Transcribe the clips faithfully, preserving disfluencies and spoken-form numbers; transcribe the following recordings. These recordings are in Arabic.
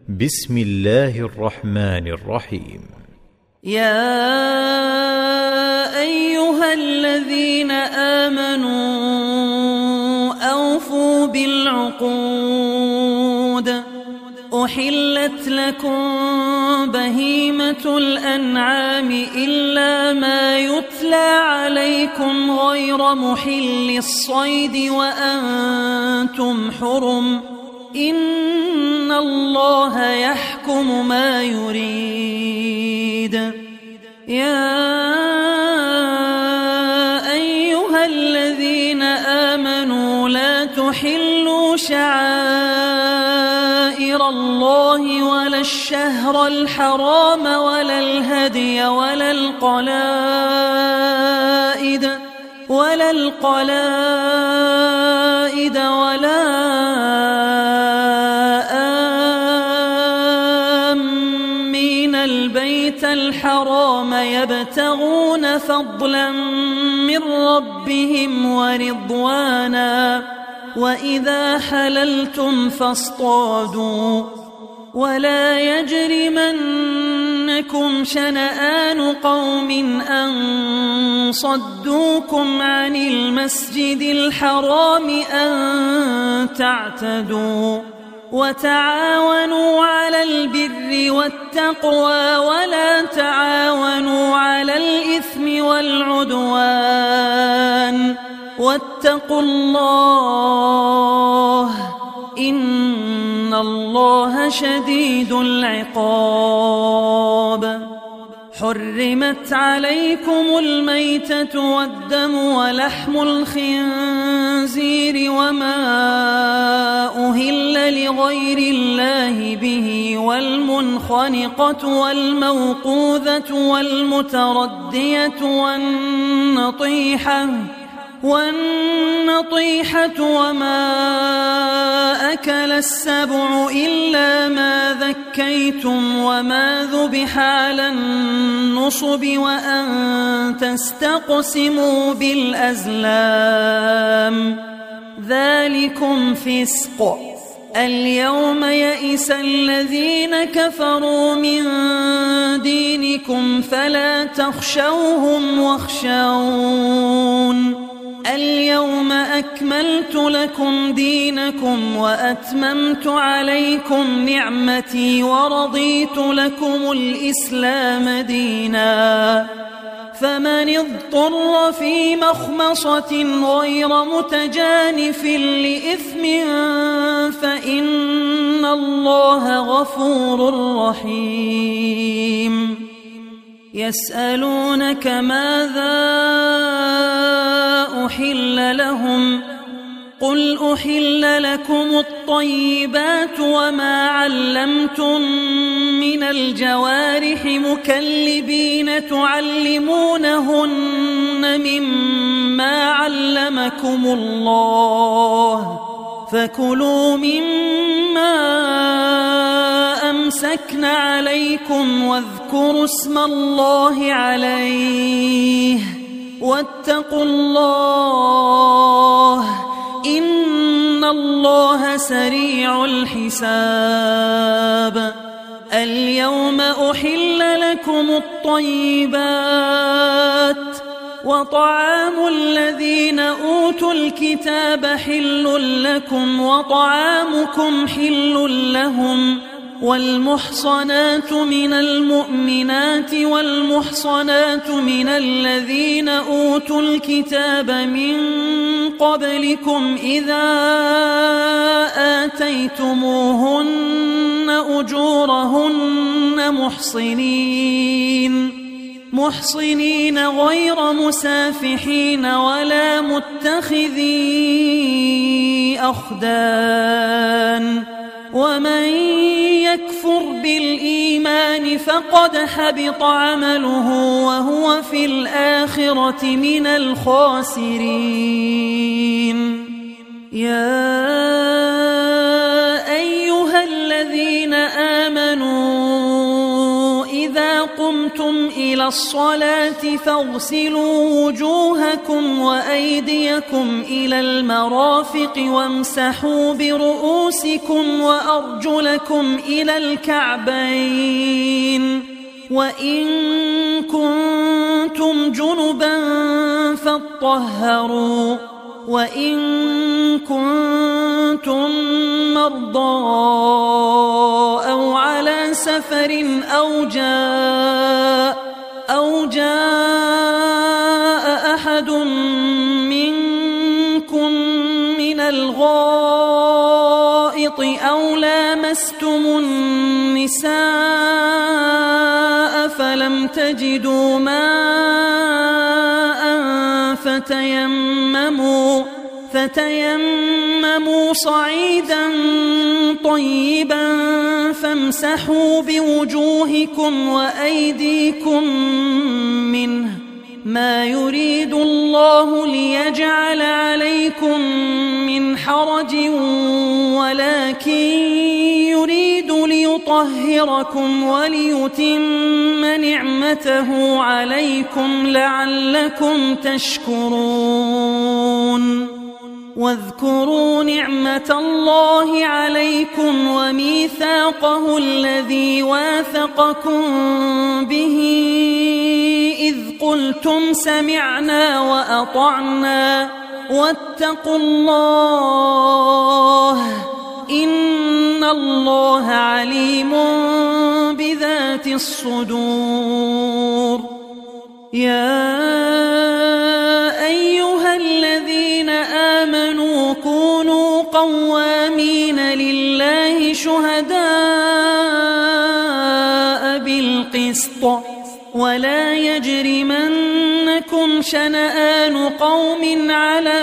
بسم الله الرحمن الرحيم. يا أيها الذين آمنوا أوفوا بالعقود. أحلت لكم بهيمة الأنعام إلا ما يتلى عليكم غير محل الصيد وأنتم حرم، إن الله يحكم ما يريد. يا أيها الذين آمنوا لا تحلوا شعائر الله ولا الشهر الحرام ولا الهدي ولا القلائد ولا القلائد ولا آمين البيت الحرام يبتغون فضلا من ربهم ورضوانا، وإذا حللتم فاصطادوا، ولا يجرمنكم شنآن قوم أن صدوكم عن المسجد الحرام أن تعتدوا، وتعاونوا على البر والتقوى ولا تعاونوا على الإثم والعدوان، واتقوا الله إن الله شديد العقاب. حرمت عليكم الميتة والدم ولحم الخنزير وما أهل لغير الله به، والمنخنقة والموقوذة والمتردية والنطيحة والنطيحة وما أكل السبع إلا ما ذكيتم وما ذبح على النصب وأن تستقسموا بالأزلام، ذلكم فسق. اليوم يئس الذين كفروا من دينكم فلا تخشوهم واخشون. اليوم أكملت لكم دينكم وأتممت عليكم نعمتي ورضيت لكم الإسلام دينا، فمن اضطر في مخمصة غير متجانف لإثم فإن الله غفور رحيم. يسألونك ماذا أحل لهم، قل أحل لكم الطيبات وما علمتم من الجوارح مكلبين تعلمونهن مما علمكم الله، فكلوا مما أمسكن عليكم واذكروا اسم الله عليه، واتقوا الله إن الله سريع الحساب. اليوم أحل لكم الطيبات، وطعام الذين أوتوا الكتاب حل لكم وطعامكم حل لهم، والمحصنات من المؤمنات والمحصنات من الذين أوتوا الكتاب من قبلكم إذا آتيتموهن أجورهن محصنين محصنين غير مسافحين ولا متخذي أخدان، ومن يكفر بالإيمان فقد حبط عمله وهو في الآخرة من الخاسرين. يا أيها الذين آمنوا إذا قمتم قمتم إلى الصلاة فاغسلوا وجوهكم وأيديكم إلى المرافق وامسحوا برؤوسكم وأرجلكم إلى الكعبين وإن كنتم جنبا فاطهروا وإن كنتم مرضى أو على سفر أو جاء أو جاء أحد منكم من الغائط أو لامستم النساء فلم تجدوا ماء فتيمموا فتيمموا صعيدا طيبا فامسحوا بوجوهكم وأيديكم منه ما يريد الله ليجعل عليكم من حرج ولكن يريد ليطهركم وليتم نعمته عليكم لعلكم تشكرون واذكروا نعمة الله عليكم وميثاقه الذي واثقكم به إذ قلتم سمعنا وأطعنا واتقوا الله إن الله عليم بذات الصدور يا أيها الذين آمنوا كونوا قوامين لله شهداء بالقسط ولا يجرمنكم شنآن قوم على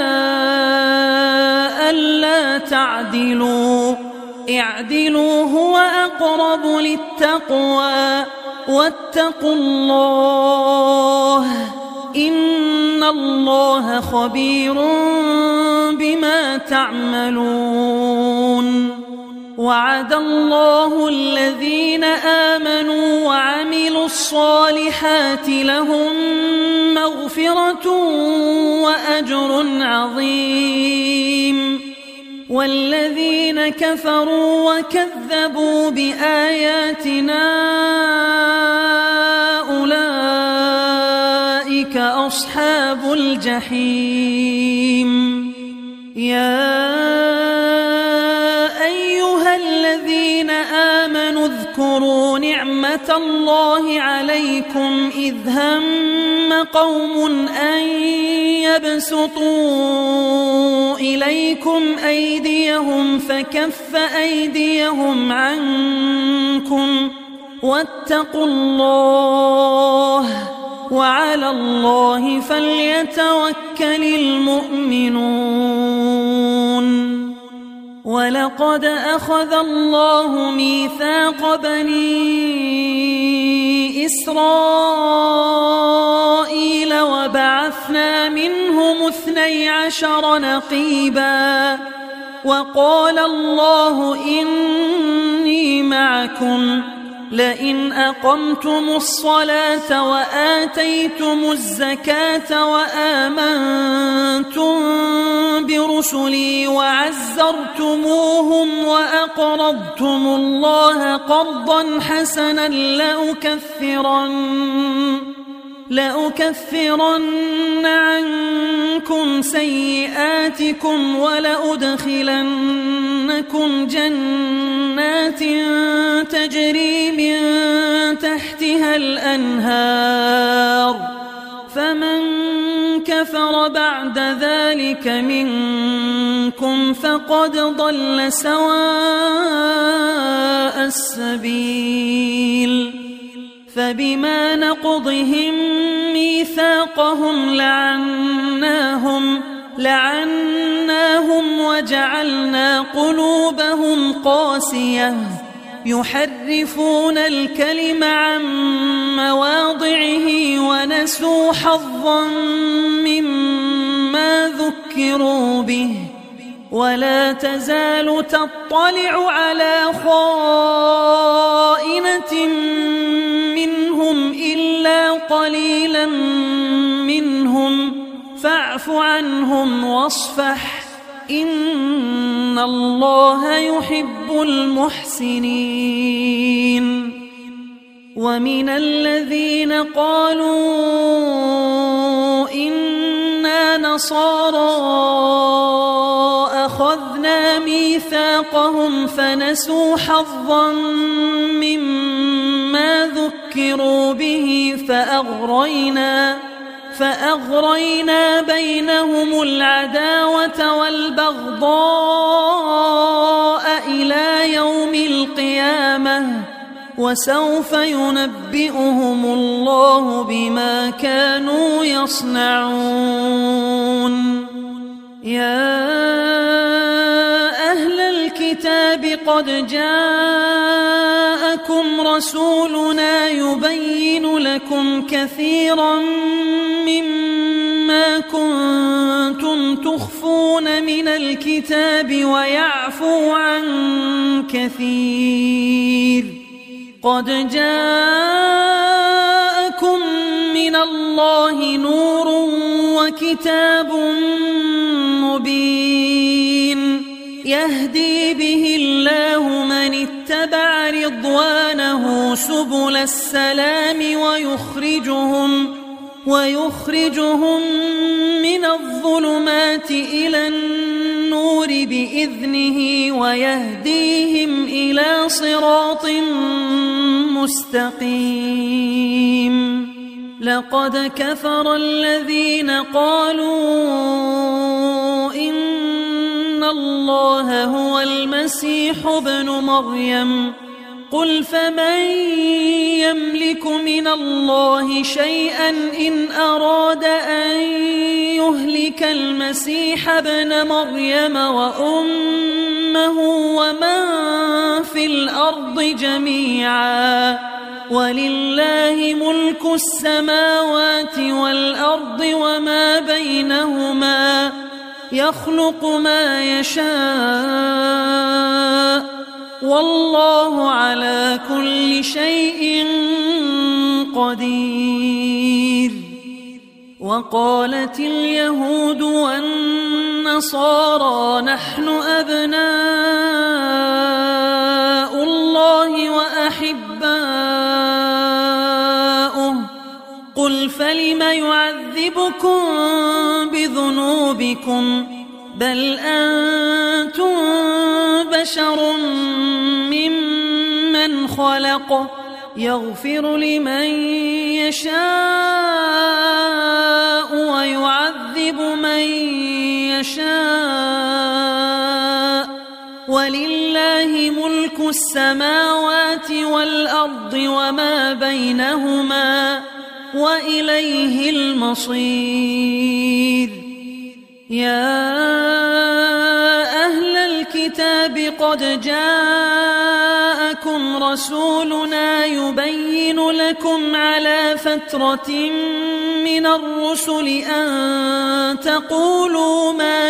ألا تعدلوا اعدلوا هو أقرب للتقوى واتقوا الله إن الله خبير بما تعملون وعد الله الذين آمنوا وعملوا الصالحات لهم مغفرة وأجر عظيم والذين كفروا وكذبوا بآياتنا أولئك أصحاب الجحيم يا أيها الذين آمنوا اذكروا نعمة الله عليكم إذ هم قوم أن يبسطوا إليكم أيديهم فكف أيديهم عنكم واتقوا الله وعلى الله فليتوكل المؤمنون ولقد أخذ الله ميثاق بني إسرائيل وبعثنا منهم اثني عشر نقيبا وقال الله إني معكم لئن أقمتم الصلاة وآتيتم الزكاة وآمنتم برسلي وعزرتموهم وأقرضتم الله قرضا حسنا لأكفرن لأكفرن عنكم سيئاتكم ولأدخلنكم جنات تجري من تحتها الأنهار فمن كفر بعد ذلك منكم فقد ضل سواء السبيل فبما نقضهم ميثاقهم لعناهم لعناهم وجعلنا قلوبهم قاسية يحرفون الكلم عن مواضعه ونسوا حظا مما ذكروا به ولا تزال تطلع على خائنة منهم إلا عادلا منهم فاعف عنهم واصفح إن الله يحب المحسنين. ومن الذين قالوا إنا نصارى أخذنا ميثاقهم فنسوا حظا مما ذكروا به فأغرينا فأغرينا بينهم العداوة والبغضاء إلى يوم القيامة وسوف ينبئهم الله بما كانوا يصنعون. يا أهل الكتاب قد جاءكم رسولنا يبين لكم كثيرا مما كنتم تخفون من الكتاب ويعفو عن كثير. قد جاءكم من الله نور وكتاب مبين يهدي به الله من اتبع رضوانه سبل السلام ويخرجهم ويخرجهم من الظلمات إلى النور بإذنه ويهديهم إلى صراط مستقيم. لقد كفر الذين قالوا إن الله هو المسيح ابن مريم قل فمن يملك من الله شيئا إن أراد أن يهلك المسيح ابن مريم وأمه ومن في الأرض جميعا ولله ملك السماوات والأرض وما بينهما يخلق ما يشاء والله على كل شيء قدير. وقالت اليهود والنصارى نحن أبناء الله وأحباؤه قل فلم يعذبكم بذنوبكم بل أنتم بشر ممن خلق يغفر لمن يشاء ويعذب من يشاء ولله ملك السماوات والأرض وما بينهما وإليه المصير. يا أهل الكتاب قد جاءكم رسولنا يبين لكم على فترة من الرسل أن تقولوا ما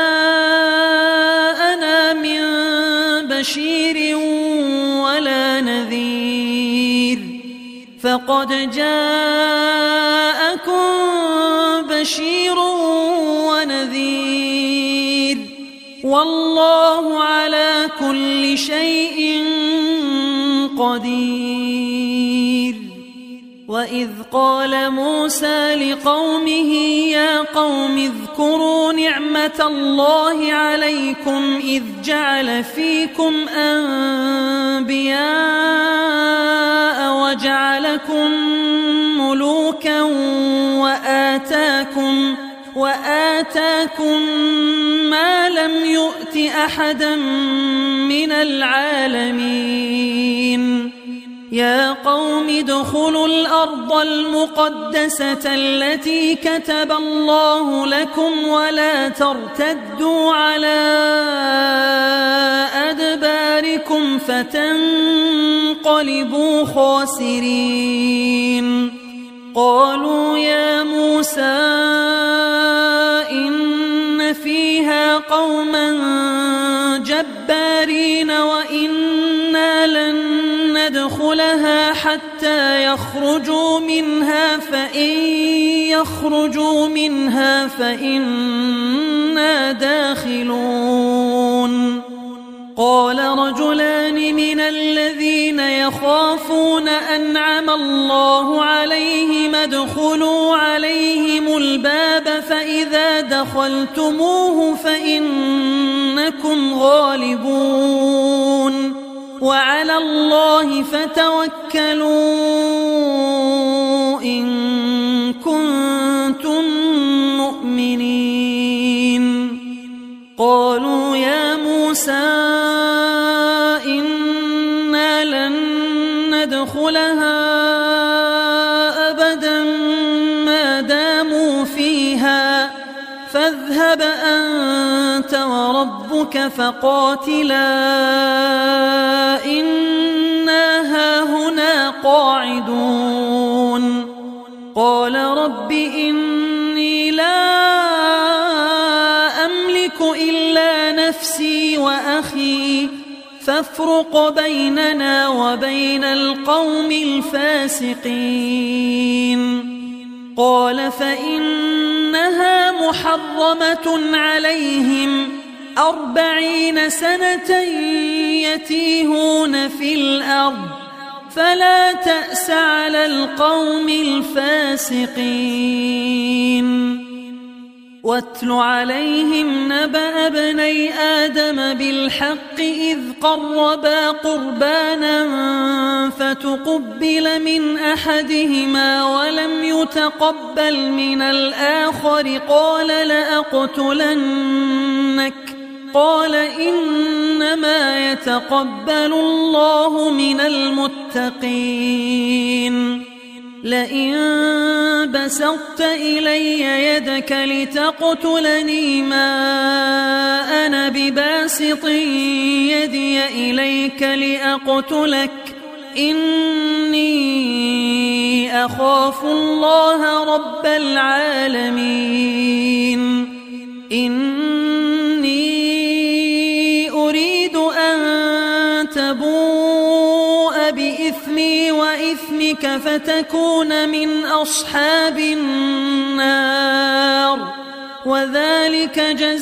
جاءنا من بشير ولا نذير فقد جاءكم بشير ونذير والله على كل شيء قدير. وإذ قال موسى لقومه يا قوم اذكروا نعمة الله عليكم إذ جعل فيكم أنبياء وجعلكم ملوكا وآتاكم وآتاكم ما لم يؤت أحدا من العالمين. يا قوم ادخلوا الأرض المقدسة التي كتب الله لكم ولا ترتدوا على أدباركم فتنقلبوا خاسرين. قالوا يا موسى إن فيها قوما جبارين وإنا لن ندخلها حتى يخرجوا منها فإن يخرجوا منها فإنا داخلون قال رجلان من الذين يخافون أنعم الله عليهم ادخلوا عليهم الباب فإذا دخلتموه فإنكم غالبون وعلى الله فتوكلوا إن كنتم مؤمنين قالوا يا موسى إنا لن ندخلها أبدا ما داموا فيها فاذهب أنت وربك فقاتلا إنا هاهنا قاعدون قال رب إني لا أملك إلا نفسي وأخي فافرق بيننا وبين القوم الفاسقين قال فإنها محرمة عليهم أربعين سنة يتيهون في الأرض فلا تأس على القوم الفاسقين واتل عليهم نبأ ابني آدم بالحق إذ قربا قربانا فتقبل من أحدهما ولم يتقبل من الآخر قال لأقتلنك قال إنما يتقبل الله من المتقين لئن بسطت إلي يدك لتقتلني ما أنا بباسط يدي إليك لأقتلك إني أخاف الله رب العالمين إني أريد أن تبوء بإثمي وإثمك فتكون من أصحاب النار وذلك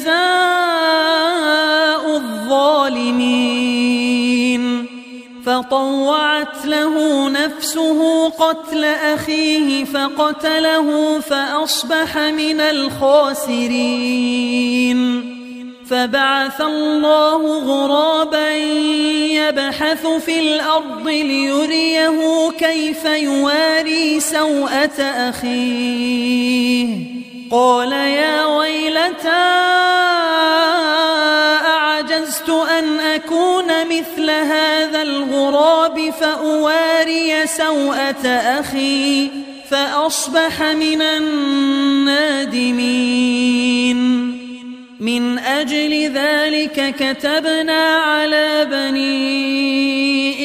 جزاء الظالمين فطوعت له نفسه قتل أخيه فقتله فأصبح من الخاسرين فبعث الله غرابا يبحث في الأرض ليريه كيف يواري سوءة أخيه قال يا ويلتى أعجزت أن أكون مثل هذا الغراب فأواري سوءة أخي فأصبح من النادمين من أجل ذلك كتبنا على بني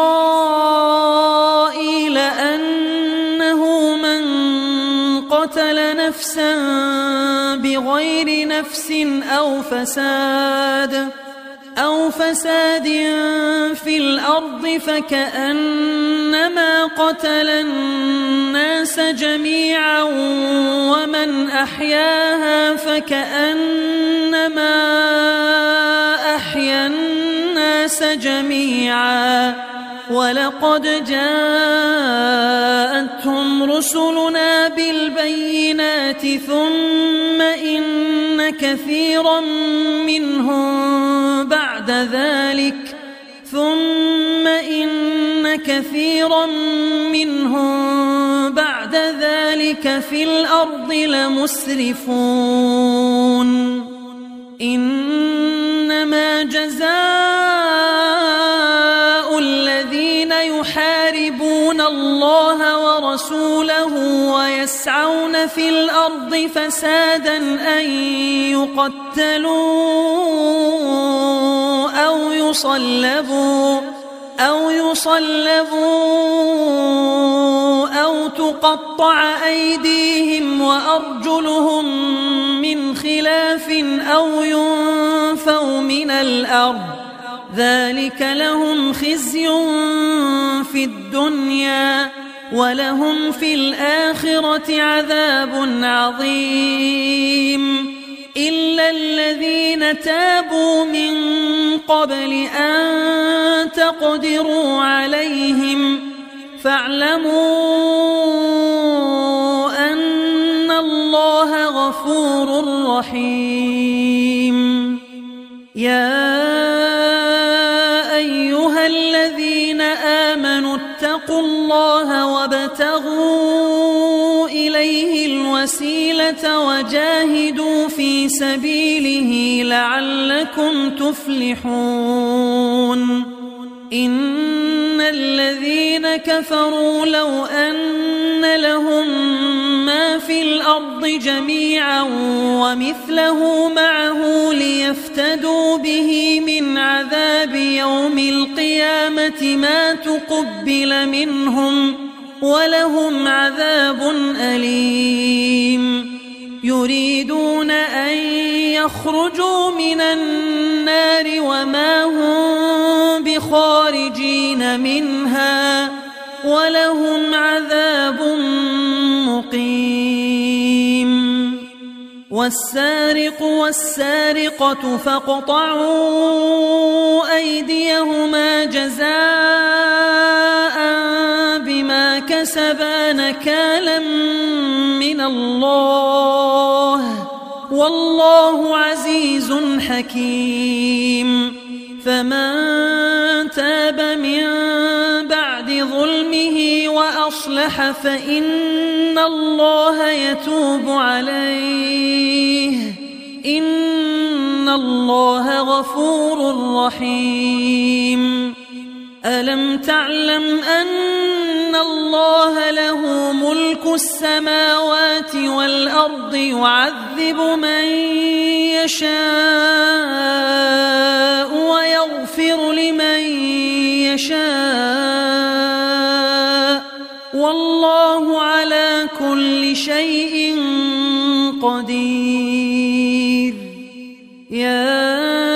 إسرائيل أنه من قتل نفسا بغير نفس أو فساد أو فساد في الأرض فكأنما قتل الناس جميعا ومن أحياها فكأنما أحيا الناس جميعا ولقد جاءتهم رسلنا بالبينات ثم إن كثيرا منهم بعد ذلك ثم إن كثيرا منهم بعد ذلك في الأرض لمسرفون إنما جزاء الذين يحاربون الله ورسوله ويسعون في الأرض فسادا أن يقتلوا أو يصلبوا أو يصلبوا أو تقطع أيديهم وأرجلهم من خلاف أو ينفوا من الأرض ذلك لهم خزي في الدنيا ولهم في الآخرة عذاب عظيم إلا الذين تابوا من قبل أن تقدروا عليهم فاعلموا أن الله غفور رحيم. يا أيها الذين آمنوا اتقوا الله وابتغوا إليه الوسيلة وجاهدوا في سبيله لعلكم تفلحون. إن الذين كفروا لو أن لهم ما في الأرض جميعا ومثله معه ليفتدوا به من عذاب يوم القيامة ما تقبل منهم ولهم عذاب أليم. يريدون أن يخرجوا من النار وما هم بخارجين منها ولهم عذاب مقيم. والسارق والسارقة فاقطعوا أيديهما جزاء بما كسبا نكالا من الله والله عزيز حكيم. فمن تاب من بعد ظلمه وأصلح فإن الله يتوب عليه إن الله غفور رحيم. ألم تعلم أن الله له ملك السماوات والأرض يعذب من يشاء ويغفر لمن يشاء والله على كل شيء قدير. يا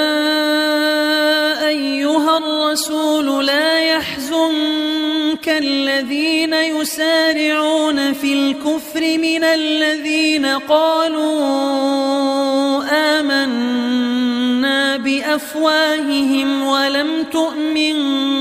أيها الرسول لا يحزنك الذين يسارعون في الكفر من الذين قالوا آمنا بأفواههم ولم تؤمن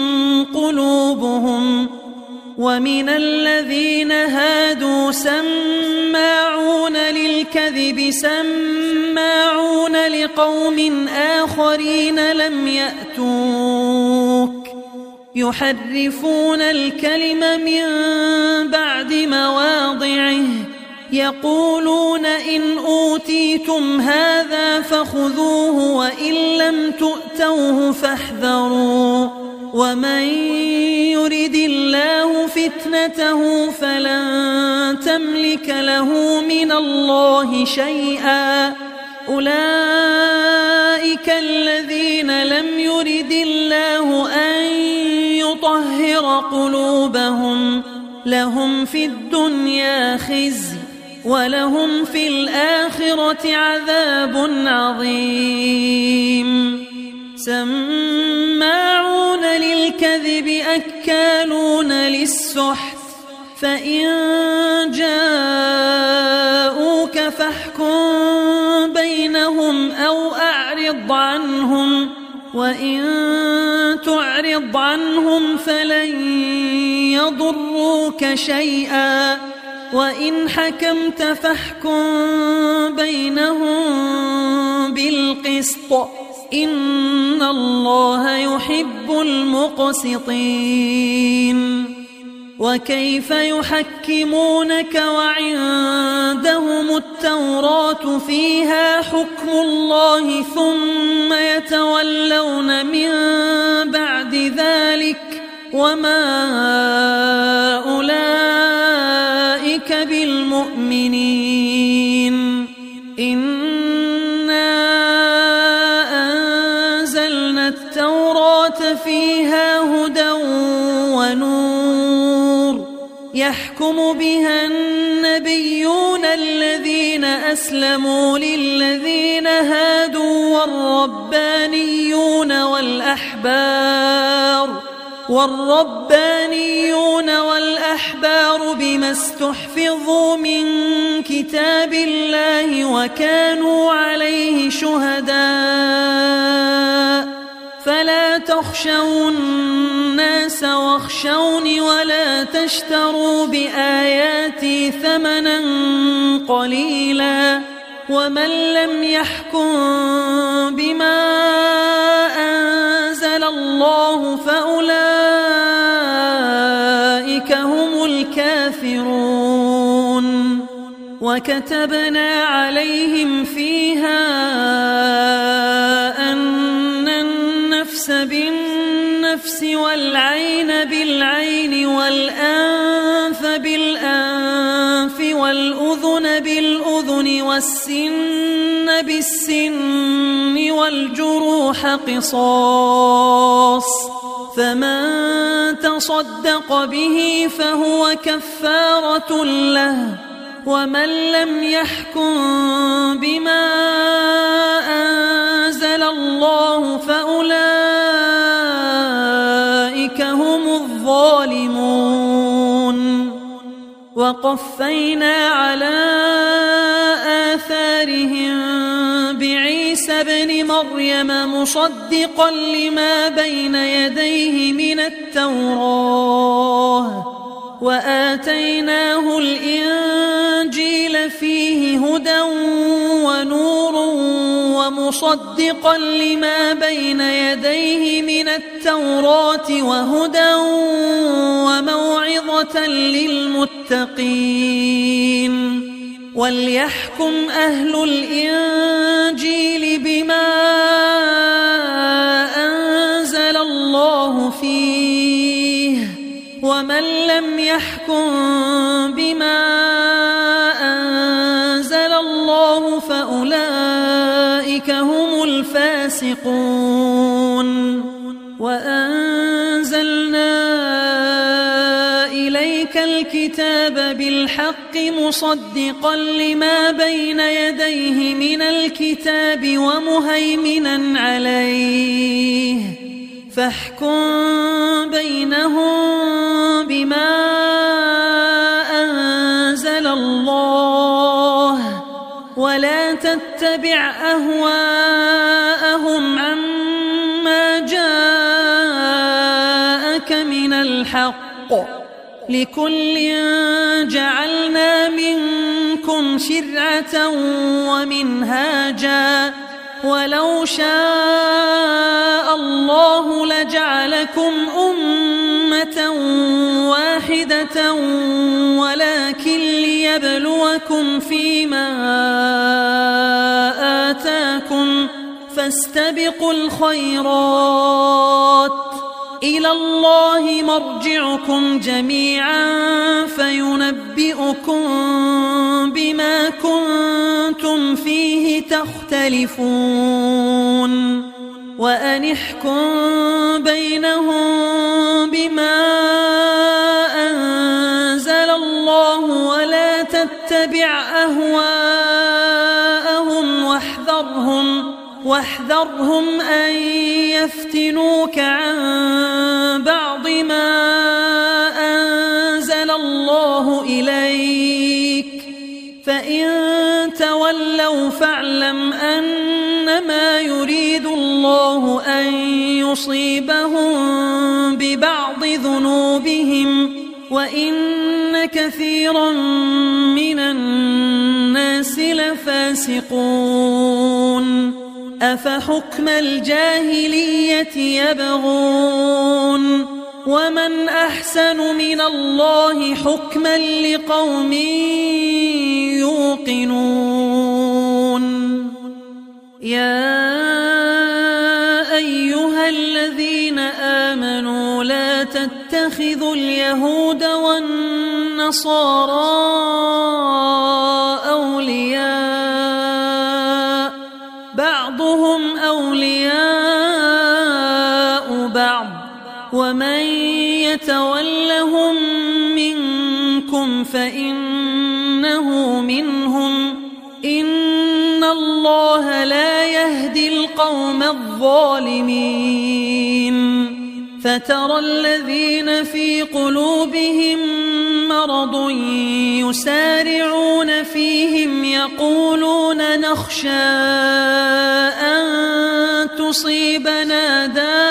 قلوبهم ومن الذين هادوا سماعون للكذب سماعون لقوم آخرين لم يأتوك يحرفون الكلم من بعد مواضعه يقولون إن أوتيتم هذا فخذوه وإن لم تؤتوه فاحذروا ومن يرد الله فتنته فلن تملك له من الله شيئا أولئك الذين لم يرد الله أن يطهر قلوبهم لهم في الدنيا خزي ولهم في الآخرة عذاب عظيم. سماعون للكذب أكالون للسحت فإن جاءوك فاحكم بينهم أو أعرض عنهم وإن تعرض عنهم فلن يضروك شيئا وإن حكمت فاحكم بينهم بالقسط إن الله يحب المقسطين. وكيف يحكمونك وعندهم التوراة فيها حكم الله ثم يتولون من بعد ذلك وما أولئك بالمؤمنين. إنا أنزلنا التوراة فيها هدى ونور يحكم بها النبيون الذين أسلموا للذين هادوا والربانيون والأحبار والربانيون والأحبار بما استحفظوا من كتاب الله وكانوا عليه شهداء فلا تخشوا الناس واخشوني ولا تشتروا بآياتي ثمنا قليلا ومن لم يحكم بما أنزل الله فأولئك هم الكافرون. وكتبنا عليهم فيها أن النفس بالنفس والعين بالعين والأنف بالأنف والأذن بالأذن والسن بالسن والجروح قصاص فمن تصدق به فهو كفارة له ومن لم يحكم بما أنزل الله فأولئك هم الظالمون. وقفينا على آثارهم بعيسى ابن مريم مصدقا لما بين يديه من التوراة وآتيناه الإنجيل فيه هدى ونور ومصدقا لما بين يديه من التوراة وهدى وموعظة للمتقين. وليحكم أهل الإنجيل بما أنزل الله فيه ومن لم يحكم بما أنزل الله فأولئك هم الفاسقون. وأنزلنا إليك الكتاب بالحق مصدقا لما بين يديه من الكتاب ومهيمنا عليه فاحكم بينهم بما أنزل الله ولا تتبع أهواءهم عما جاءك من الحق لكل جعلنا منكم شرعة ومنهاجا ولو شاء الله لجعلكم أمة واحدة ولكن ليبلوكم فيما آتاكم فاستبقوا الخيرات إلى الله مرجعكم جميعا فينبئكم بما كنتم فيه تختلفون. وأن احكم بينهم بما أنزل الله ولا تتبع أهواءهم واحذرهم واحذرهم أن يفتنوك عن بعض ما أنزل الله إليك فإن تولوا فاعلم أنما يريد الله أن يصيبهم ببعض ذنوبهم وإن كثيرا من الناس لفاسقون. أفحكم الجاهلية يبغون ومن أحسن من الله حكما لقوم يوقنون. يا أيها الذين آمنوا لا تتخذوا اليهود والنصارى أولياء بعضهم أولياء بعض ومن يتولهم منكم فإنه منهم إن الله لا يهدي القوم الظالمين فترى الذين في قلوبهم مرض يسارعون فيهم يقولون نخشى أن تصيبنا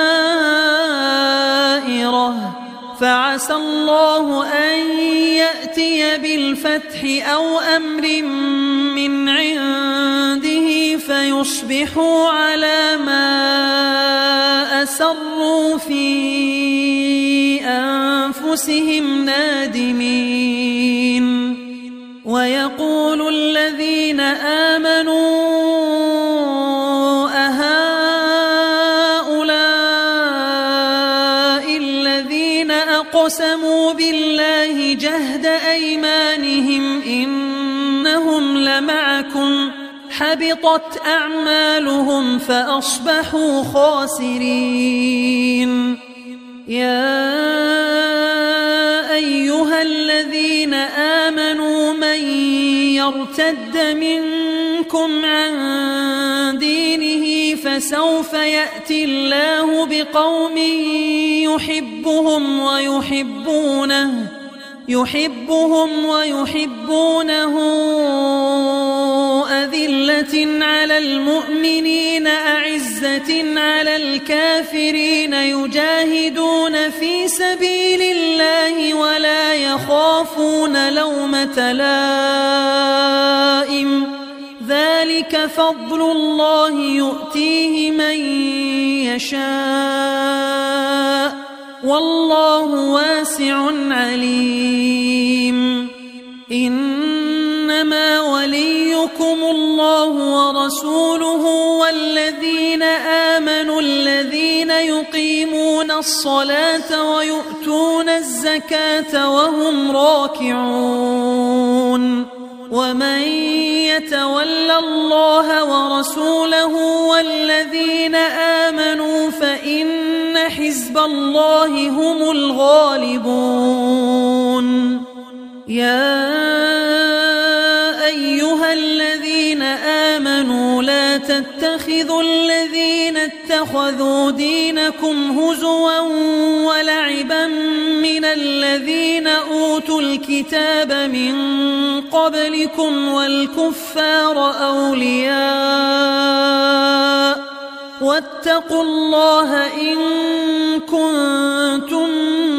دائرة فعسى الله أن يأتي بالفتح أو أمر من عنده فيصبحوا على ما أسروا في أنفسهم نادمين ويقول الذين آمنوا أهؤلاء الذين أقسموا بالله جهد أيمانهم إنهم لمعكم حبطت أعمالهم فأصبحوا خاسرين يا أيها الذين آمنوا من يرتد منكم عن دينه فسوف يأتي الله بقوم يحبهم ويحبونه يحبهم ويحبونه أذلة على المؤمنين أعزة على الكافرين يجاهدون في سبيل الله ولا يخافون لومة لائم ذلك فضل الله يؤتيه من يشاء والله واسع عليم إنما وليكم الله ورسوله والذين آمنوا الذين يقيمون الصلاة ويؤتون الزكاة وهم راكعون ومن يتول الله ورسوله والذين آمنوا فإن حزب الله هم الغالبون يا أيها الذين آمنوا لا تتخذوا الذين اتخذوا دينكم هزوا ولعبا من الذين أوتوا الكتاب من قبلكم والكفار أولياء واتقوا الله إن كنتم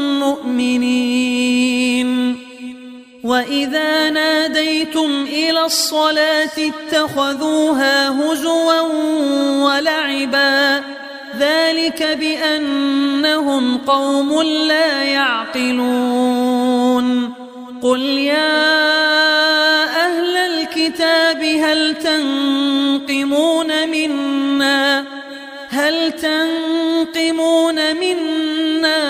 مؤمنين وإذا ناديتم إلى الصلاة اتخذوها هزوا ولعبا ذلك بأنهم قوم لا يعقلون قل يا أهل الكتاب هل تنقمون منا هل تنقمون منا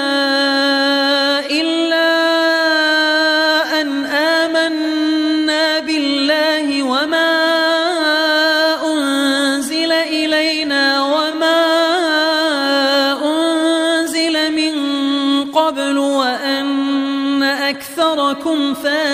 إلا أن آمنا بالله وما أنزل إلينا وما أنزل من قبل وأن أكثركم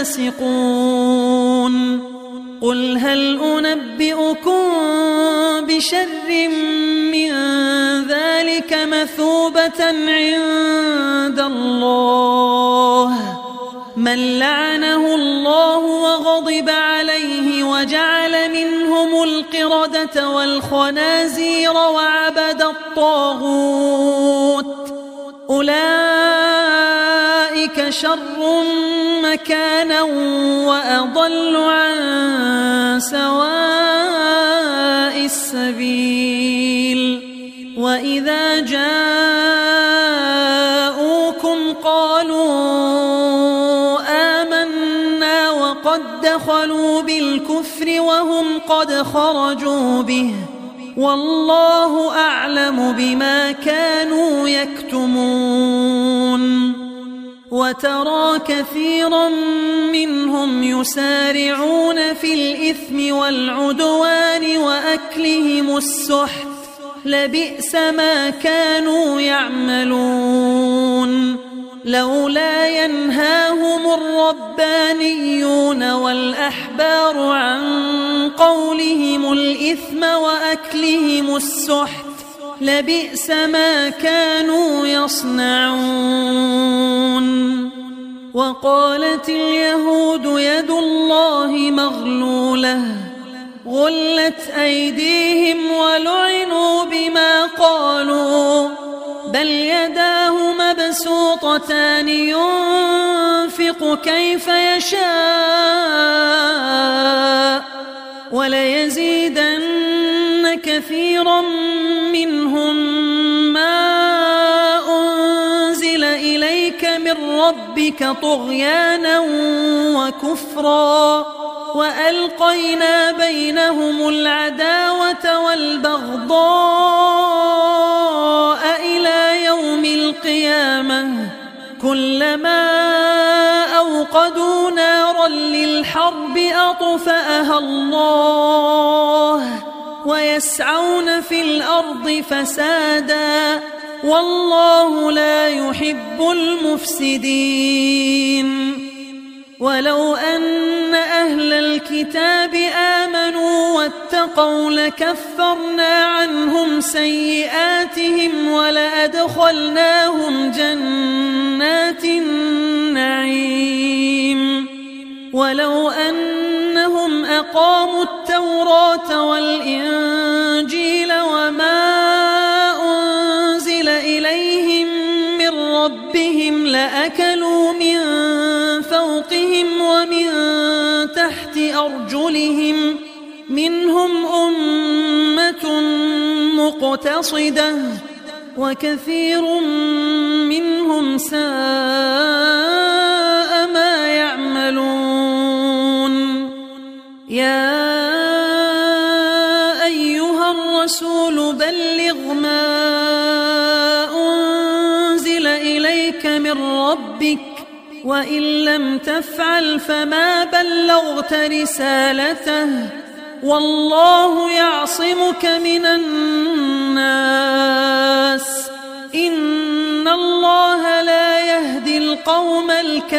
فاسقون قل هل أنبئكم بشر من ذلك مثوبة عند الله من لعنه الله وغضب عليه وجعل منهم القردة والخنازير وعبد الطاغوت أولئك شر مكانا وأضل عن سواء السبيل وإذا جاءوكم قالوا آمنا وقد دخلوا بالكفر وهم قد خرجوا به والله أعلم بما كانوا يكتمون وترى كثيرا منهم يسارعون في الإثم والعدوان وأكلهم السحت لبئس ما كانوا يعملون لولا ينهاهم الربانيون والأحبار عن قولهم الإثم وأكلهم السحت لبئس ما كانوا يصنعون. وقالت اليهود يد الله مغلولة غلت أيديهم ولعنوا بما قالوا بل يداه مبسوطتان ينفق كيف يشاء وليزيدن كثيرا منهم ما أنزل إليك من ربك طغيانا وكفرا وألقينا بينهم العداوة والبغضاء إلى يوم القيامة كلما أوقدوا نارا للحرب أطفأها الله ويسعون في الأرض فسادا والله لا يحب المفسدين. ولو أن أهل الكتاب آمنوا واتقوا لكفرنا عنهم سيئاتهم ولأدخلناهم جنات النعيم. ولو أنهم أقاموا التوراة والإنجيل وما أنزل إليهم من ربهم لأكلوا من فوقهم ومن تحت أرجلهم منهم أمة مقتصدة وكثير منهم ساء ما يعملون. يا أيها الرسول بلغ ما أنزل إليك من ربك وإن لم تفعل فما بلغت رسالته والله يعصمك من الناس إن الله لا يهدي القوم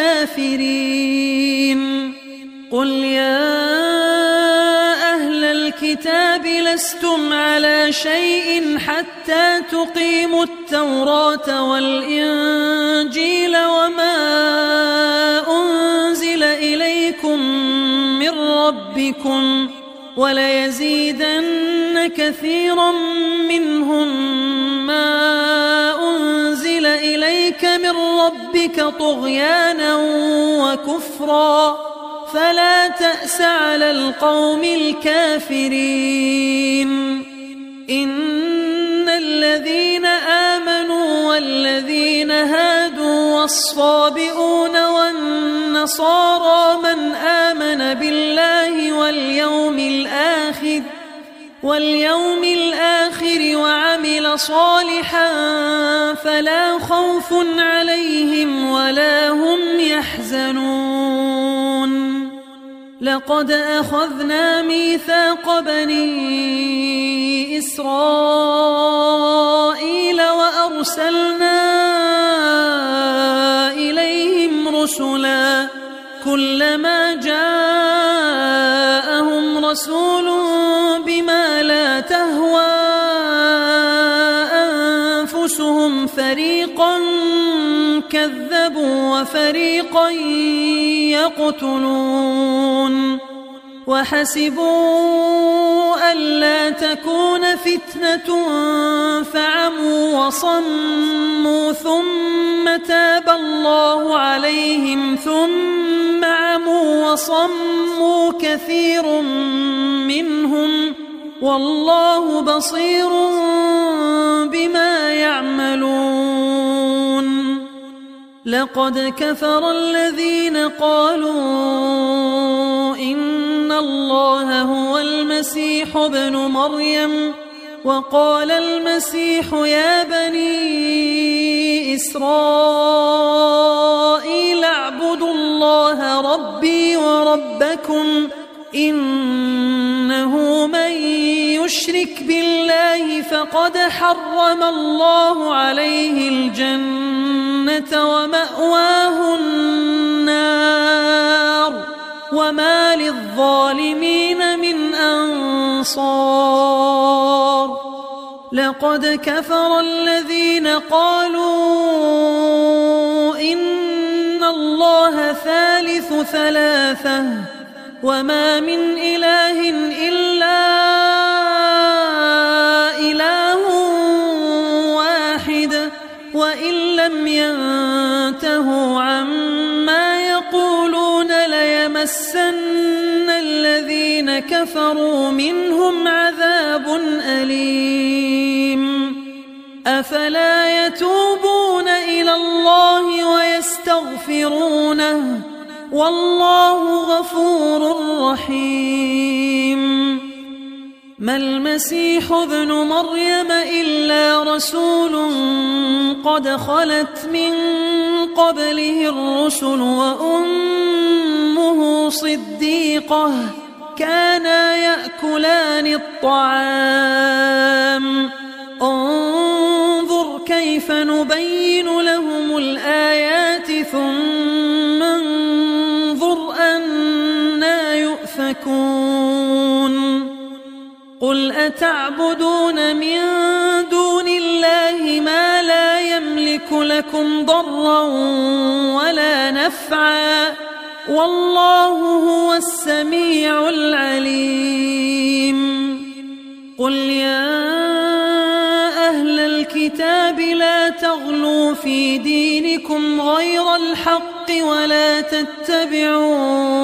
الكافرين. قل يا أهل الكتاب لستم على شيء حتى تقيموا التوراة والإنجيل وما أنزل إليكم من ربكم وليزيدن كثيرا منهم ما أنزل إليك من ربك طغيانا وكفرا فلا تأس على القوم الكافرين. إن الذين آمنوا والذين هادوا والصابئون والنصارى من آمن بالله واليوم الآخر واليوم الآخر وعمل صالحا فلا خوف عليهم ولا هم يحزنون. لقد أخذنا ميثاق بني إسرائيل وأرسلنا إليهم رسلا كلما جاءهم رسول بما لا تهوى أنفسهم فريقا كذبوا وفريقا يقتلون. وحسبوا ألا تكون فتنة فعموا وصموا ثم تاب الله عليهم ثم عموا وصموا كثير منهم والله بصير بما يعملون. لقد كفر الذين قالوا إن الله هو المسيح ابن مريم وقال المسيح يا بني إسرائيل اعبدوا الله ربي وربكم إنه من يشرك بالله فقد حرم الله عليه الجنة الجنة ومأواه النار وما للظالمين من أنصار لقد كفر الذين قالوا إن الله ثالث ثلاثة وما من إله إلا إله واحد وإن لم ينتهوا عما يقولون ليمسن الذين كفروا منهم عذاب أليم أفلا يتوبون إلى الله ويستغفرونه والله غفور رحيم ما المسيح ابن مريم إلا رسول قد خلت من قبله الرسل وأمه صديقة كانا يأكلان الطعام انظر كيف نبين لهم الآيات ثم انظر أنا يؤفكون قل أتعبدون من دون الله ما لا يملك لكم ضرا ولا نفعا والله هو السميع العليم قل يا أهل الكتاب لا تغلوا في دينكم غير الحق ولا تتبعوا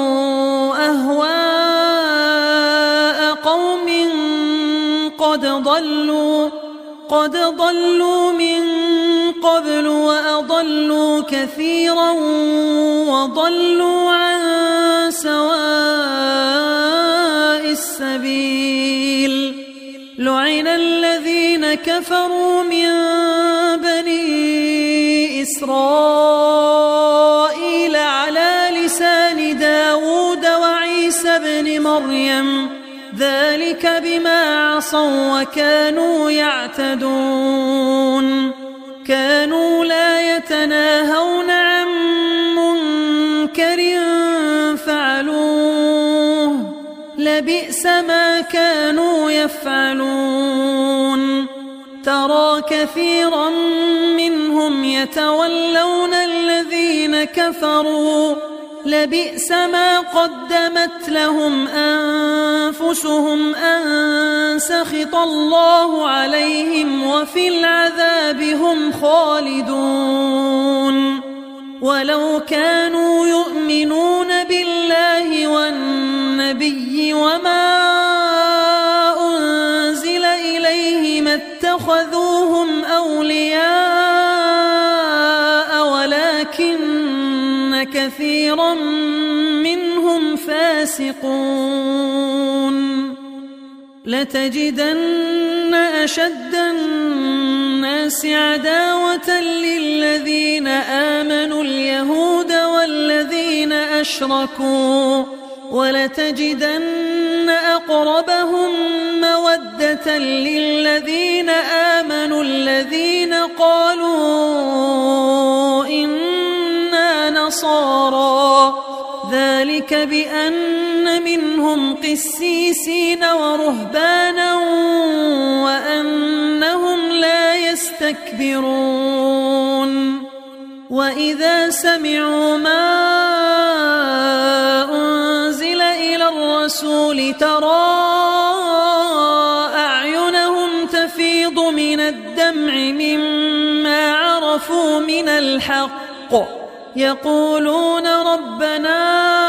أهواء قوم قد ضلوا قد ضلوا من قبل وأضلوا كثيرا وضلوا عن سواء السبيل لعن الذين كفروا من بني إسرائيل على لسان داود وعيسى بن مريم ذلك بما عصوا وكانوا يعتدون كانوا لا يتناهون عن منكر فعلوه لبئس ما كانوا يفعلون ترى كثيرا منهم يتولون الذين كفروا لبئس ما قدمت لهم أنفسهم أن سخط الله عليهم وفي العذاب هم خالدون ولو كانوا يؤمنون بالله والنبي وما أنزل إليه ما اتخذوهم أولياء ولكن كثيرا منهم فاسقون لتجدن أشد الناس عداوة للذين آمنوا اليهود والذين أشركوا ولتجدن أقربهم مودة للذين آمنوا الذين قالوا إنا نصارى ذلك بأن منهم قسيسين ورهبانا وأنهم لا يستكبرون وإذا سمعوا ما أنزل إلى الرسول ترى أعينهم تفيض من الدمع مما عرفوا من الحق يقولون ربنا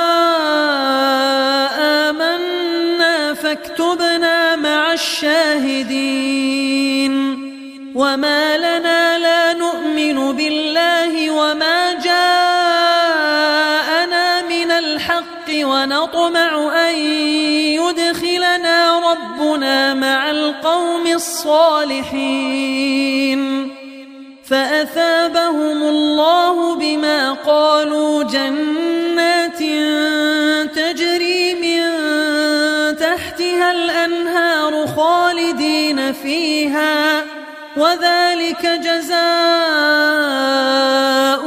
آمنا فاكتبنا مع الشاهدين وما لنا لا نؤمن بالله وما جاءنا من الحق ونطمع أن يدخلنا ربنا مع القوم الصالحين فأثابهم الله بما قالوا جنات تجري من تحتها الأنهار خالدين فيها وذلك جزاء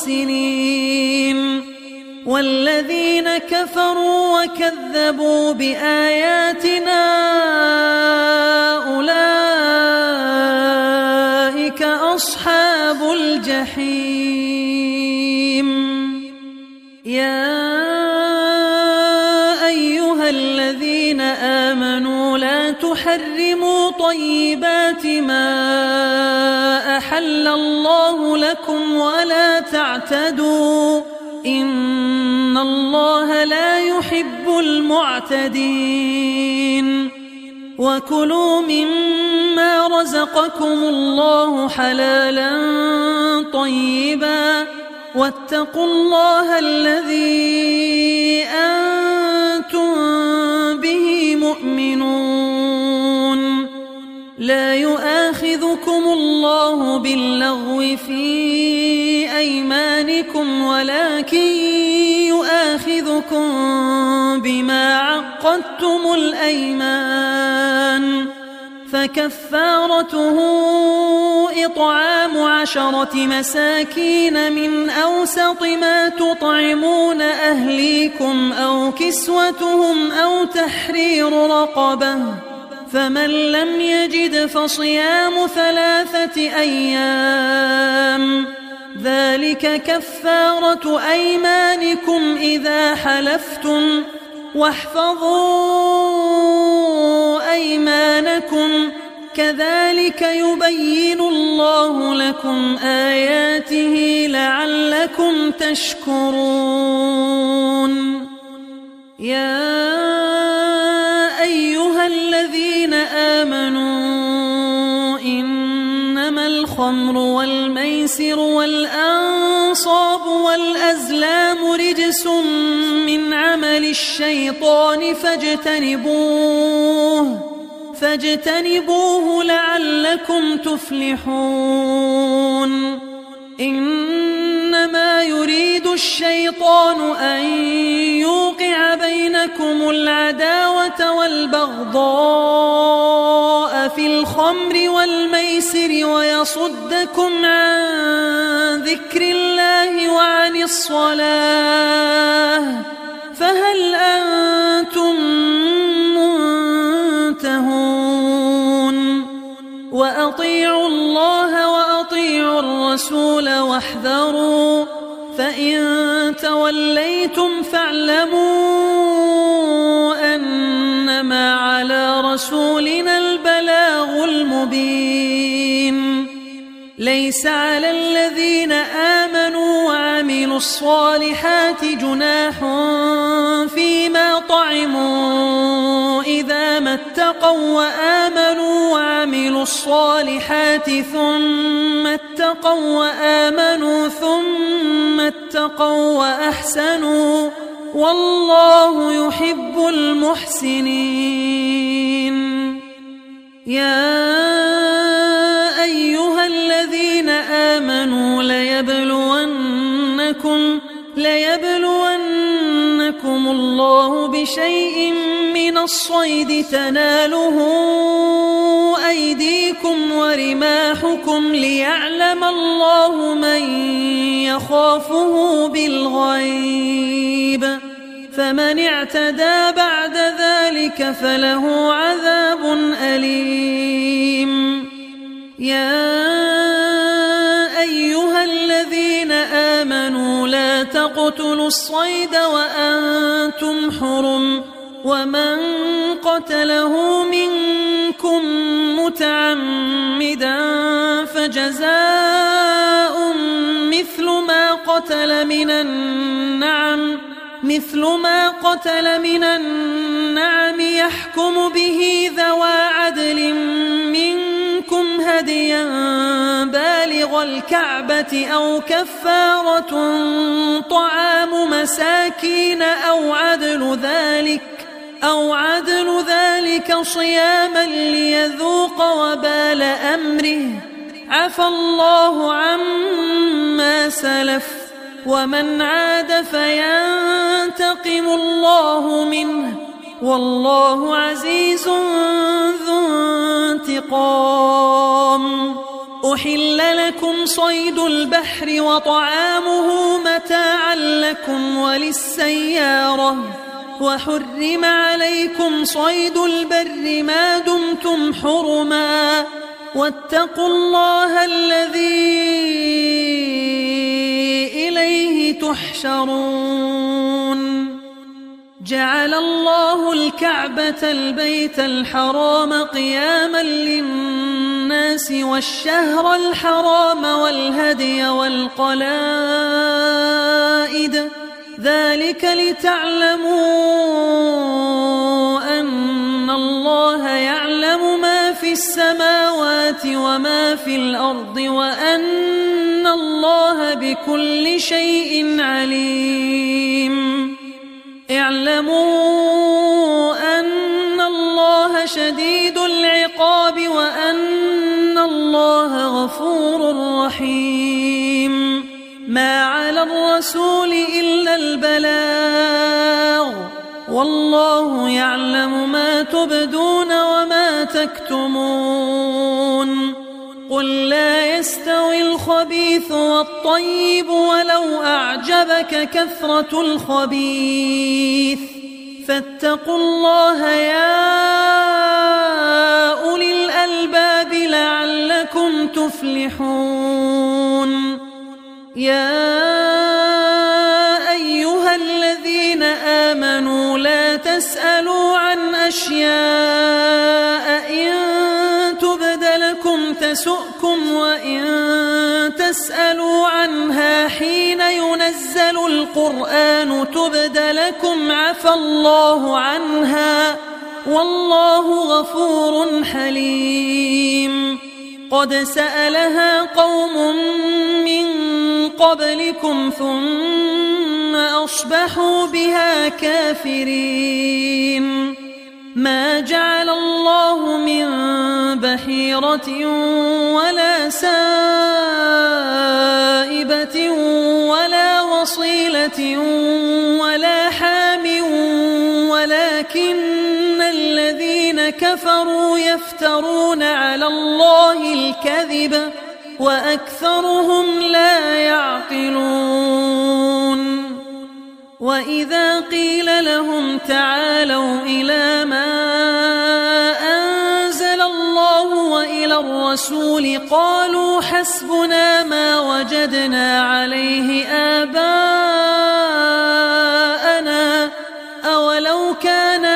المحسنين والذين كفروا وكذبوا بآياتنا أولئك أصحاب الجحيم. يا أيها الذين آمنوا لا تحرموا طيبات ما أحل الله لكم ولا تعتدوا إن الله لا يحب المعتدين. وكلوا مما رزقكم الله حلالا طيبا واتقوا الله الذي أنتم به مؤمنون. لا يؤاخذكم الله باللغو في أيمانكم ولكن يؤاخذكم بما عقدتم الأيمان فكفارته إطعام عشرة مساكين من أوسط ما تطعمون أهليكم أو كسوتهم أو تحرير رقبة فمن لم يجد فصيام ثلاثة أيام ذلك كفارة أيمانكم إذا حلفتم واحفظوا أيمانكم كذلك يبين الله لكم آياته لعلكم تشكرون. يا أيها الذين آمنوا إنما الخمر والميسر والأنصاب والأزلام رجس من عمل الشيطان فاجتنبوه فاجتنبوه لعلكم تفلحون. إنما يريد الشيطان أن يوقع بينكم العداوة والبغضاء في الخمر والميسر ويصدكم عن ذكر الله وعن الصلاة فهل أنتم منتهون؟ وأطيعوا الله وأطيعوا الرسول واحذروا فإن توليتم فاعلموا أنما على رسولنا البلاغ المبين. ليس على الذين آمنوا وعملوا الصالحات جناح فيما طعموا إذا ما اتقوا وآمنوا وعملوا الصالحات ثم اتقوا وآمنوا ثم اتقوا وأحسنوا والله يحب المحسنين. يا أيها الذين آمنوا ليبلونكم ليبلونكم الله بشيء من الصيد تناله أيديكم ورماحكم ليعلم الله من يخافه بالغيب فمن اعتدى بعد ذلك فله عذاب أليم. يا أيها الذين آمنوا لا تقتلوا الصيد وأنتم حرم ومن قتله منكم متعمدا فجزاء مثل ما قتل من النعم مثل ما قتل من النعم يحكم به ذوى عدل منكم هديا بالغ الكعبة أو كفارة طعام مساكين أو عدل ذلك أو عدل ذلك صياما ليذوق وبال أمره عفى الله عما سلف ومن عاد فينتقم الله منه والله عزيز ذو انتقام. أحل لكم صيد البحر وطعامه متاعا لكم وللسيارة وحرم عليكم صيد البر ما دمتم حرما واتقوا الله الذي إليه تحشرون جعل الله الكعبة البيت الحرام قياما للناس والشهر الحرام والهدي والقلائد ذلك لتعلموا أن الله يعلم ما في السماوات وما في الأرض وأن الله بكل شيء عليم اعلموا أن الله شديد العقاب وأن الله غفور رحيم ما على الرسول إلا البلاغ والله يعلم ما تبدون وما تكتمون قل لا يستوي الخبيث والطيب ولو أعجبك كثرة الخبيث فاتقوا الله يا أولي الألباب لعلكم تفلحون يا أيها الذين آمنوا لا تسألوا عن أشياء إن تبد لكم تسؤكم وإن تسألوا عنها حين ينزل القرآن تبد لكم عفى الله عنها والله غفور حليم قد سألها قوم من قبلكم ثم أصبحوا بها كافرين ما جعل الله من بحيرة ولا سائبة ولا وصيلة ولا حام ولكن الذين كفروا يفترون على الله الكذب وأكثرهم لا يعقلون وإذا قيل لهم تعالوا إلى ما أنزل الله وإلى الرسول قالوا حسبنا ما وجدنا عليه آباءنا أولو كان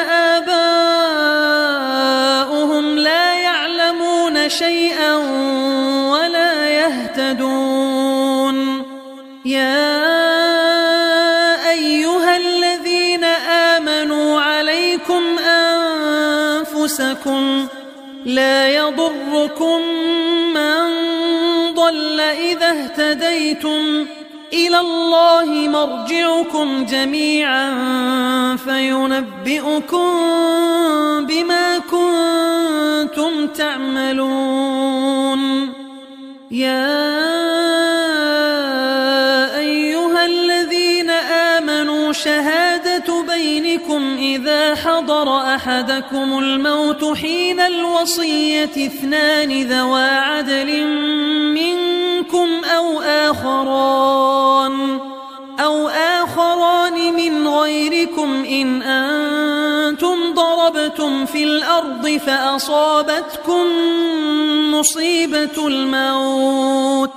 آباؤهم لا يعلمون شيئا ولا يهتدون يا أيها الذين آمنوا عليكم أنفسكم لا يضركم من ضل إذا اهتديتم إلى الله مرجعكم جميعا فينبئكم بما كنتم تعملون يا أيها الذين آمنوا شهادة بينكم إذا حضر أحدكم الموت حين الوصية اثنان ذوى عدل منكم أو آخران أو آخران من غيركم إن أنتم ضربتم في الأرض فأصابتكم مصيبة الموت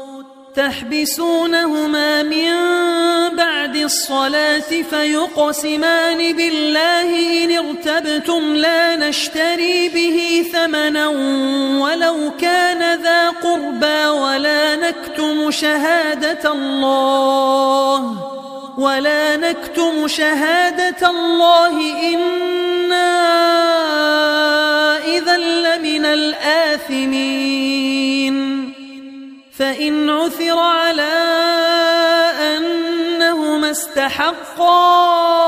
تحبسونهما من بعد الصلاة فيقسمان بالله إن ارتبتم لا نشتري به ثمنا ولو كان ذا قربى ولا نكتم شهادة الله ولا نكتم شهادة الله إنا إذا لمن الآثمين فإن عثر على أنهما استحقا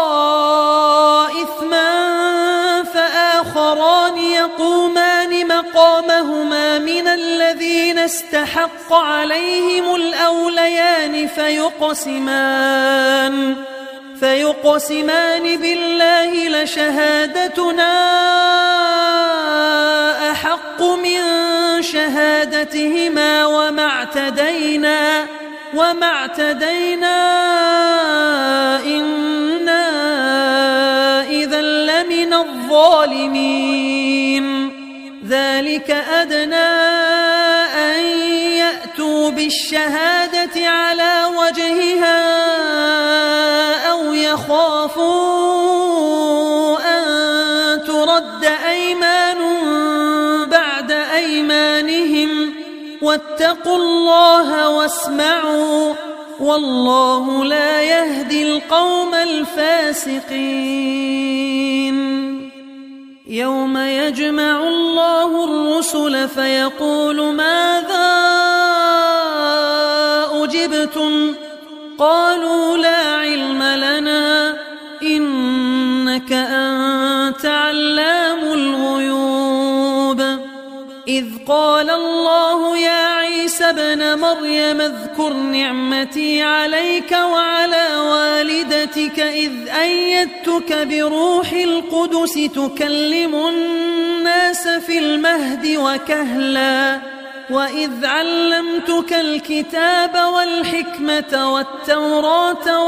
إثما فآخران يقومان مقامهما من الذين استحق عليهم الأوليان فيقسمان فيقسمان بالله لشهادتنا أحق من شهادتهما وما اعتدينا وما اعتدينا إنا إذا لمن الظالمين ذلك أدنى أن يأتوا بالشهادة على وجهها أو يخافوا أن ترد أيمان بعد أيمانهم واتقوا الله واسمعوا والله لا يهدي القوم الفاسقين يوم يجمع الله الرسل فيقول ماذا أجبتم قالوا لا علم لنا إنك أنت علام الغيوب إذ قال الله يا عيسى ابن مريم اذكر نعمتي عليك وعلى والدتك إذ أيدتك بروح القدس تكلم الناس في المهد وكهلا وإذ علمتك الكتاب والحكمة والتوراة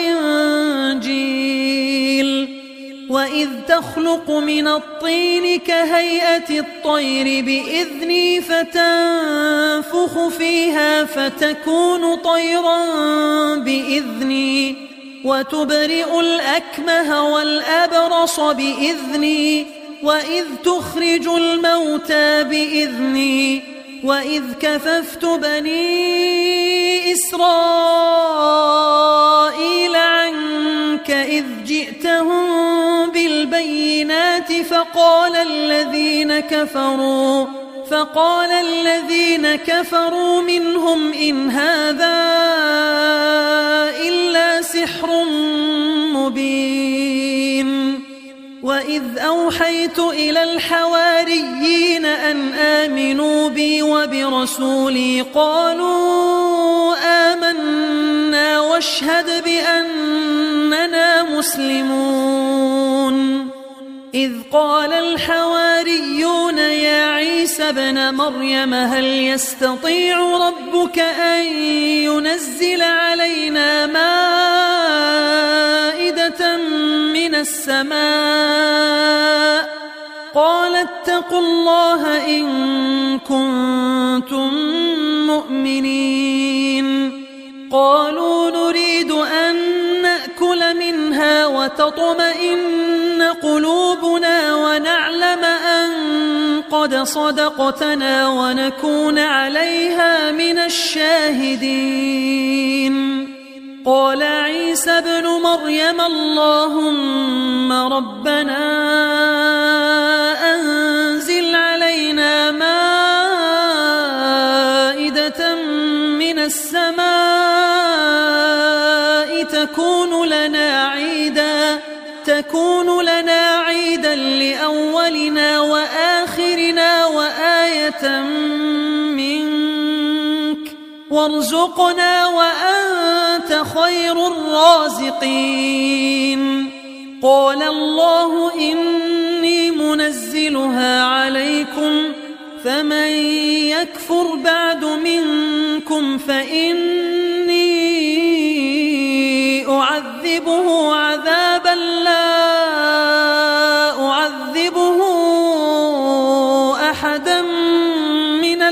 والإنجيل وإذ تخلق من الطين كهيئة الطير بإذني فتنفخ فيها فتكون طيرا بإذني وتبرئ الأكمه والأبرص بإذني وإذ تخرج الموتى بإذني وإذ كففت بني إسرائيل عنك إذ جئتهم بالبينات فقال الذين كفروا فقال الذين كفروا منهم إن هذا إلا سحر مبين وإذ أوحيت إلى الحواريين أن آمنوا بي وبرسولي قالوا آمنا واشهد بأننا مسلمون إذ قال الحواريون يا عيسى ابن مريم هل يستطيع ربك أن ينزل علينا مائدة من السماء قال اتقوا الله إن كنتم مؤمنين قالوا نريد أن نأكل منها وتطمئن قلوبنا ونعلم أن قد صدقتنا ونكون عليها من الشاهدين قال عيسى ابن مريم اللهم ربنا أنزل علينا مائدة من السماء تكون لنا عيدا تكون لنا عيدا لأولنا وآخرنا وآية منك وارزقنا وأنت خير الرازقين قال الله إني منزلها عليكم فمن يكفر بعد منكم فإني أعذبه عذابا لا أعذبه أحدا من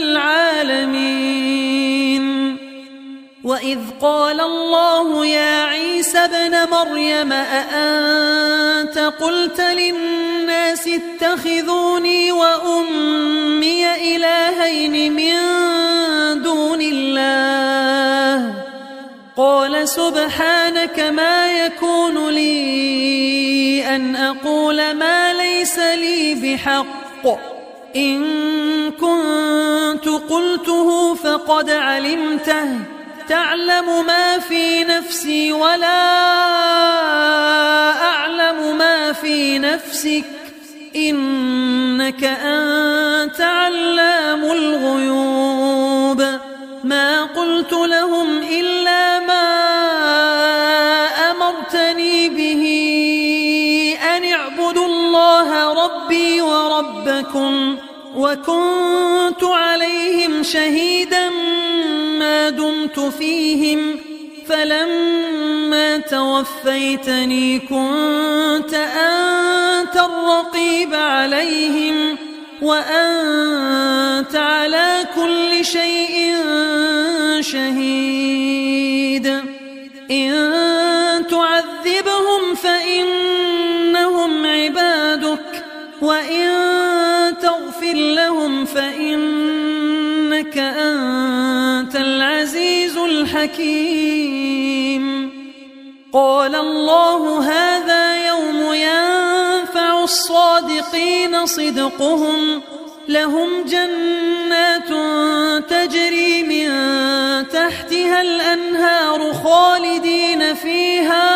العالمين وإذ قال الله يا عيسى ابن مريم أأنت قلت للناس اتخذوني وأمي إلهين من دون الله قال سبحانك ما يكون لي أن أقول ما ليس لي بحق إن كنت قلته فقد علمته تعلم ما في نفسي ولا أعلم ما في نفسك إنك أنت علام الغيوب ما قلت لهم إلا ما أمرتني به أن اعبدوا الله ربي وربكم وكنت عليهم شهيدا ما دمت فيهم فلما توفيتني كنت أنت الرقيب عليهم وأنت على كل شيء شهيد إن تعذبهم فإنهم عبادك وإن تغفر لهم فإنك أنت العزيز الحكيم قال الله هذا يوم ينفع الصادقين صدقهم لهم جنات تجري من تحتها الأنهار خالدين فيها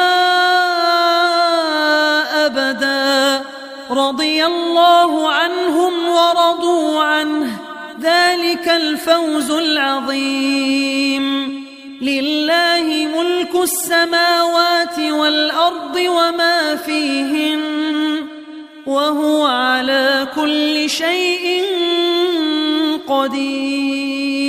أبدا رضي الله عنهم ورضوا عنه ذلك الفوز العظيم لله ملك السماوات والأرض وما فيهن وهو على كل شيء قدير